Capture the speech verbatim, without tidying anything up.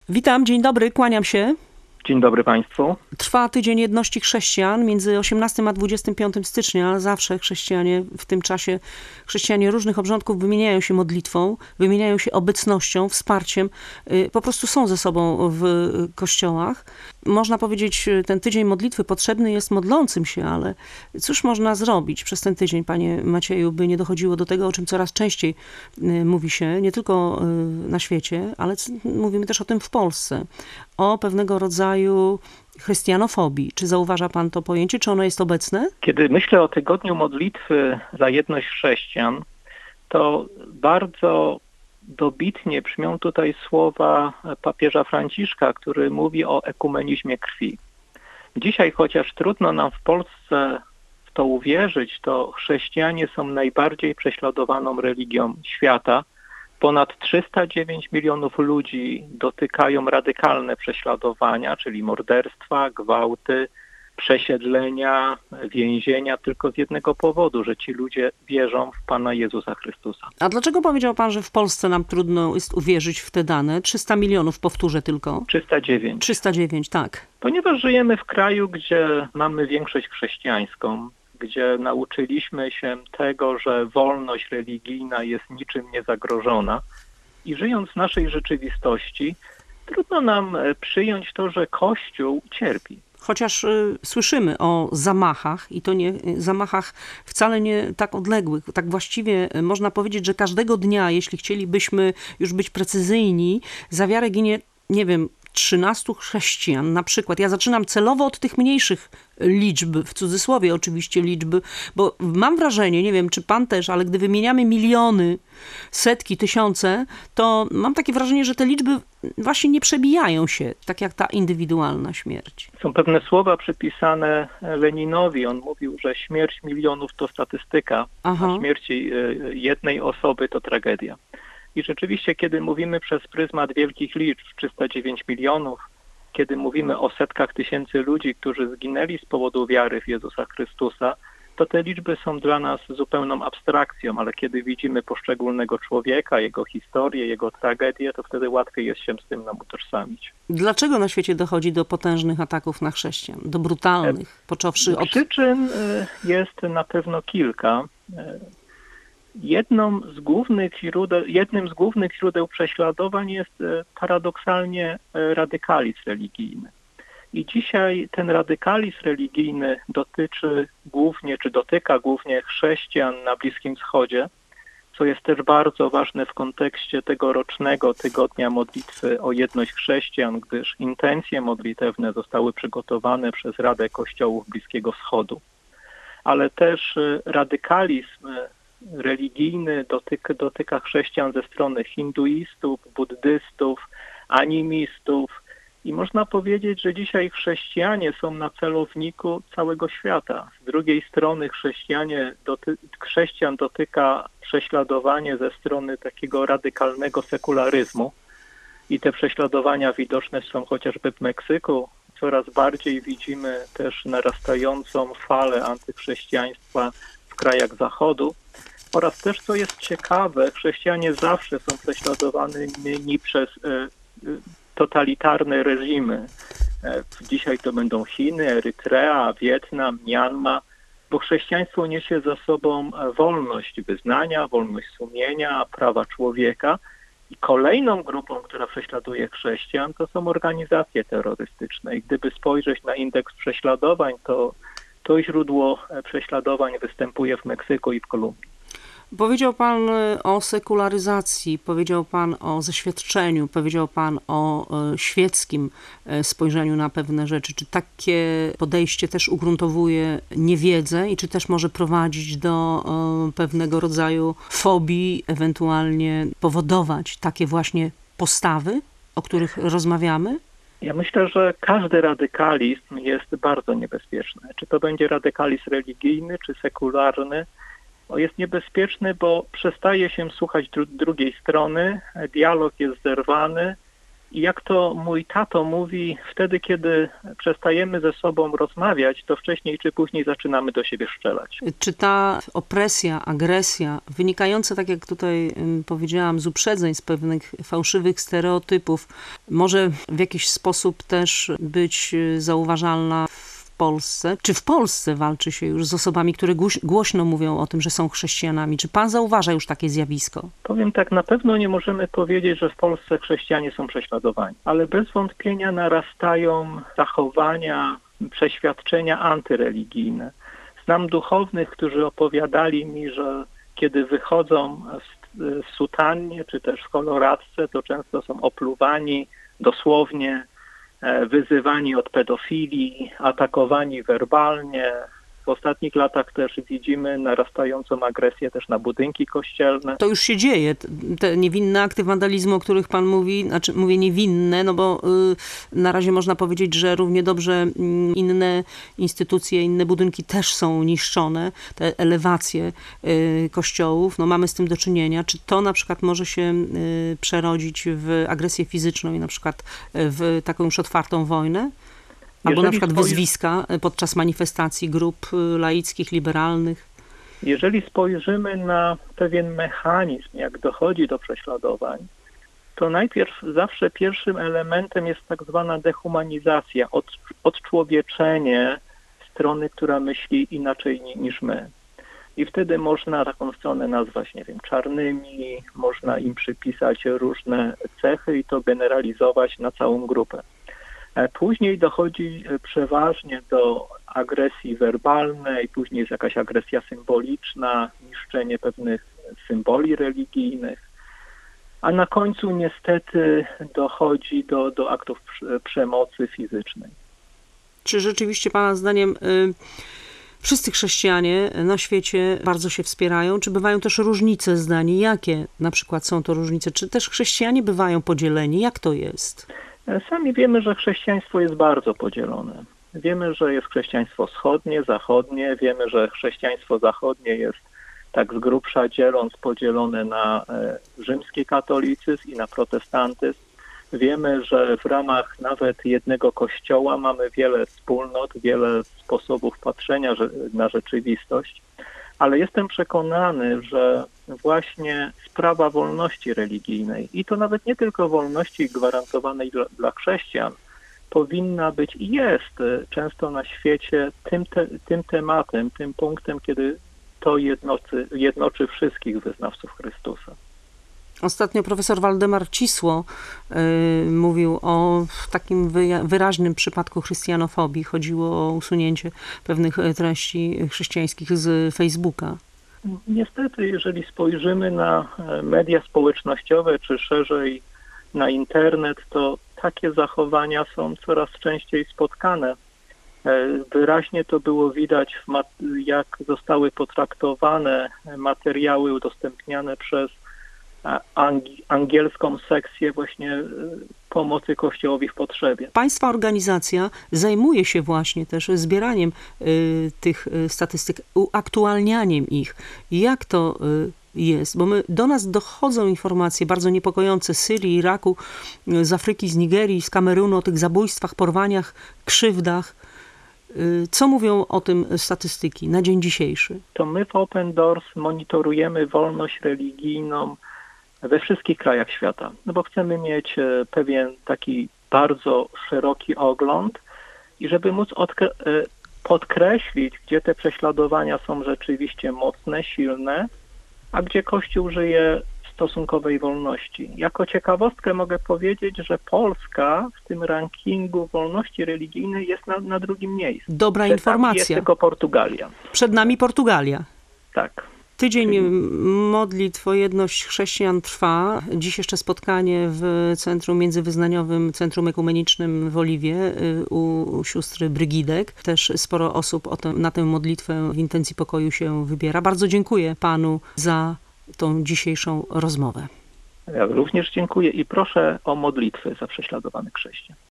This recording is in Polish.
Witam, dzień dobry, kłaniam się. Dzień dobry Państwu. Trwa Tydzień Jedności Chrześcijan między osiemnastym a dwudziestym piątym stycznia, ale zawsze chrześcijanie w tym czasie, chrześcijanie różnych obrządków wymieniają się modlitwą, wymieniają się obecnością, wsparciem, po prostu są ze sobą w kościołach. Można powiedzieć, ten tydzień modlitwy potrzebny jest modlącym się, ale cóż można zrobić przez ten tydzień, panie Macieju, by nie dochodziło do tego, o czym coraz częściej mówi się, nie tylko na świecie, ale mówimy też o tym w Polsce, o pewnego rodzaju chrystianofobii. Czy zauważa pan to pojęcie? Czy ono jest obecne? Kiedy myślę o tygodniu modlitwy za jedność chrześcijan, to bardzo dobitnie brzmią tutaj słowa papieża Franciszka, który mówi o ekumenizmie krwi. Dzisiaj, chociaż trudno nam w Polsce w to uwierzyć, to chrześcijanie są najbardziej prześladowaną religią świata. Ponad trzysta dziewięć milionów ludzi dotykają radykalne prześladowania, czyli morderstwa, gwałty, przesiedlenia, więzienia, tylko z jednego powodu, że ci ludzie wierzą w Pana Jezusa Chrystusa. A dlaczego powiedział pan, że w Polsce nam trudno jest uwierzyć w te dane? trzysta milionów, powtórzę tylko. trzysta dziewięć. trzysta dziewięć, tak. Ponieważ żyjemy w kraju, gdzie mamy większość chrześcijańską, gdzie nauczyliśmy się tego, że wolność religijna jest niczym niezagrożona i żyjąc w naszej rzeczywistości, trudno nam przyjąć to, że Kościół cierpi. Chociaż y, słyszymy o zamachach i to nie y, zamachach wcale nie tak odległych. Tak właściwie y, można powiedzieć, że każdego dnia, jeśli chcielibyśmy już być precyzyjni, za wiarę ginie, nie wiem, trzynastu chrześcijan na przykład. Ja zaczynam celowo od tych mniejszych liczb, w cudzysłowie oczywiście liczby, bo mam wrażenie, nie wiem czy pan też, ale gdy wymieniamy miliony, setki, tysiące, to mam takie wrażenie, że te liczby właśnie nie przebijają się, tak jak ta indywidualna śmierć. Są pewne słowa przypisane Leninowi. On mówił, że śmierć milionów to statystyka, Aha. a śmierci jednej osoby to tragedia. I rzeczywiście, kiedy mówimy przez pryzmat wielkich liczb, trzysta dziewięć milionów, kiedy mówimy o setkach tysięcy ludzi, którzy zginęli z powodu wiary w Jezusa Chrystusa, to te liczby są dla nas zupełną abstrakcją, ale kiedy widzimy poszczególnego człowieka, jego historię, jego tragedię, to wtedy łatwiej jest się z tym nam utożsamić. Dlaczego na świecie dochodzi do potężnych ataków na chrześcijan, do brutalnych, począwszy od... Przyczyn jest na pewno kilka. Jedną z głównych źródeł, jednym z głównych źródeł prześladowań jest paradoksalnie radykalizm religijny. I dzisiaj ten radykalizm religijny dotyczy głównie, czy dotyka głównie chrześcijan na Bliskim Wschodzie, co jest też bardzo ważne w kontekście tegorocznego Tygodnia Modlitwy o Jedność Chrześcijan, gdyż intencje modlitewne zostały przygotowane przez Radę Kościołów Bliskiego Wschodu. Ale też radykalizm religijny dotyka, dotyka chrześcijan ze strony hinduistów, buddystów, animistów i można powiedzieć, że dzisiaj chrześcijanie są na celowniku całego świata. Z drugiej strony chrześcijanie doty, chrześcijan dotyka prześladowanie ze strony takiego radykalnego sekularyzmu i te prześladowania widoczne są chociażby w Meksyku. Coraz bardziej widzimy też narastającą falę antychrześcijaństwa w krajach Zachodu. Oraz też, co jest ciekawe, chrześcijanie zawsze są prześladowani przez e, totalitarne reżimy. E, dzisiaj to będą Chiny, Erytrea, Wietnam, Mjanma, bo chrześcijaństwo niesie za sobą wolność wyznania, wolność sumienia, prawa człowieka. I kolejną grupą, która prześladuje chrześcijan, to są organizacje terrorystyczne. I gdyby spojrzeć na indeks prześladowań, to to źródło prześladowań występuje w Meksyku i w Kolumbii. Powiedział pan o sekularyzacji, powiedział pan o zeświadczeniu, powiedział pan o świeckim spojrzeniu na pewne rzeczy. Czy takie podejście też ugruntowuje niewiedzę i czy też może prowadzić do pewnego rodzaju fobii, ewentualnie powodować takie właśnie postawy, o których rozmawiamy? Ja myślę, że każdy radykalizm jest bardzo niebezpieczny. Czy to będzie radykalizm religijny, czy sekularny, jest niebezpieczny, bo przestaje się słuchać dru- drugiej strony, dialog jest zerwany I jak to mój tato mówi, wtedy kiedy przestajemy ze sobą rozmawiać, to wcześniej czy później zaczynamy do siebie strzelać. Czy ta opresja, agresja, wynikająca, tak jak tutaj ym, powiedziałam, z uprzedzeń, z pewnych fałszywych stereotypów, może w jakiś sposób też być y, zauważalna w Polsce? Czy w Polsce walczy się już z osobami, które głoś- głośno mówią o tym, że są chrześcijanami? Czy pan zauważa już takie zjawisko? Powiem tak, na pewno nie możemy powiedzieć, że w Polsce chrześcijanie są prześladowani, ale bez wątpienia narastają zachowania, przeświadczenia antyreligijne. Znam duchownych, którzy opowiadali mi, że kiedy wychodzą w, w sutannie czy też w koloradce, to często są opluwani dosłownie, wyzywani od pedofilii, atakowani werbalnie. W ostatnich latach też widzimy narastającą agresję też na budynki kościelne. To już się dzieje. Te niewinne akty wandalizmu, o których pan mówi, znaczy mówię niewinne, no bo y, na razie można powiedzieć, że równie dobrze y, inne instytucje, inne budynki też są niszczone, te elewacje y, kościołów, no mamy z tym do czynienia. Czy to na przykład może się y, przerodzić w agresję fizyczną i na przykład w taką już otwartą wojnę? Albo Jeżeli na przykład spojrzy... wyzwiska podczas manifestacji grup laickich, liberalnych? Jeżeli spojrzymy na pewien mechanizm, jak dochodzi do prześladowań, to najpierw zawsze pierwszym elementem jest tak zwana dehumanizacja, od, odczłowieczenie strony, która myśli inaczej niż my. I wtedy można taką stronę nazwać, nie wiem, czarnymi, można im przypisać różne cechy i to generalizować na całą grupę. Później dochodzi przeważnie do agresji werbalnej, później jest jakaś agresja symboliczna, niszczenie pewnych symboli religijnych, a na końcu niestety dochodzi do, do aktów przemocy fizycznej. Czy rzeczywiście pana zdaniem y, wszyscy chrześcijanie na świecie bardzo się wspierają? Czy bywają też różnice zdań? Jakie na przykład są to różnice? Czy też chrześcijanie bywają podzieleni? Jak to jest? Sami wiemy, że chrześcijaństwo jest bardzo podzielone. Wiemy, że jest chrześcijaństwo wschodnie, zachodnie. Wiemy, że chrześcijaństwo zachodnie jest tak z grubsza dzieląc podzielone na rzymski katolicyzm i na protestantyzm. Wiemy, że w ramach nawet jednego kościoła mamy wiele wspólnot, wiele sposobów patrzenia na rzeczywistość, ale jestem przekonany, że właśnie sprawa wolności religijnej i to nawet nie tylko wolności gwarantowanej dla, dla chrześcijan powinna być i jest często na świecie tym, te, tym tematem, tym punktem, kiedy to jednoczy, jednoczy wszystkich wyznawców Chrystusa. Ostatnio profesor Waldemar Cisło y, mówił o takim wyja- wyraźnym przypadku chrystianofobii. Chodziło o usunięcie pewnych treści chrześcijańskich z Facebooka. Niestety, jeżeli spojrzymy na media społecznościowe, czy szerzej na internet, to takie zachowania są coraz częściej spotkane. Wyraźnie to było widać, w mat- jak zostały potraktowane materiały udostępniane przez Ang- angielską sekcję właśnie pomocy Kościołowi w potrzebie. Państwa organizacja zajmuje się właśnie też zbieraniem y, tych statystyk, uaktualnianiem ich. Jak to y, jest? Bo my, do nas dochodzą informacje bardzo niepokojące z Syrii, Iraku, z Afryki, z Nigerii, z Kamerunu o tych zabójstwach, porwaniach, krzywdach. Y, co mówią o tym statystyki na dzień dzisiejszy? To my w Open Doors monitorujemy wolność religijną we wszystkich krajach świata, no bo chcemy mieć pewien taki bardzo szeroki ogląd i żeby móc odkre- podkreślić, gdzie te prześladowania są rzeczywiście mocne, silne, a gdzie Kościół żyje w stosunkowej wolności. Jako ciekawostkę mogę powiedzieć, że Polska w tym rankingu wolności religijnej jest na, na drugim miejscu. Dobra Przed informacja. nami jest tylko Portugalia. Przed nami Portugalia. Tak. Tydzień modlitw o jedność chrześcijan trwa. Dziś jeszcze spotkanie w Centrum Międzywyznaniowym, Centrum Ekumenicznym w Oliwie u, u sióstry Brygidek. Też sporo osób o tym, na tę modlitwę w intencji pokoju się wybiera. Bardzo dziękuję panu za tą dzisiejszą rozmowę. Ja również dziękuję i proszę o modlitwy za prześladowanych chrześcijan.